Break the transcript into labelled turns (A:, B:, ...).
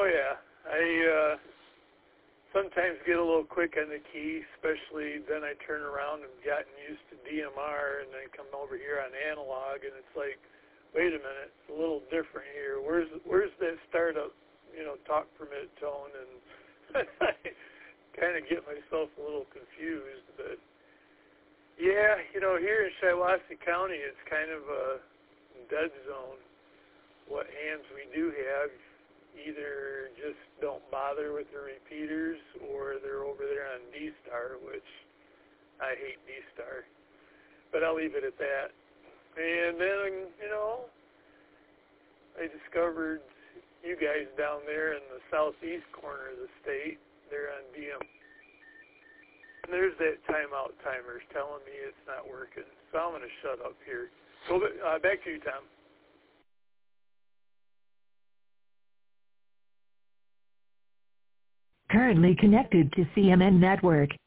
A: yeah. I sometimes get a little quick on the key, especially then I turn around and gotten used to DMR and then come over here on analog, and it's like, wait a minute, it's a little different here. Where's that startup, talk permit tone? And I kind of get myself a little confused. But yeah, here in Shiawassee County, it's kind of a dead zone. What hams we do have either just don't bother with the repeaters, or they're over there on D-Star, which I hate D-Star. But I'll leave it at that. And then, I discovered you guys down there in the southeast corner of the state. They're on DM. And there's that timeout timer telling me it's not working. So I'm going to shut up here. So back to you, Tom.
B: Currently connected to CMN Network.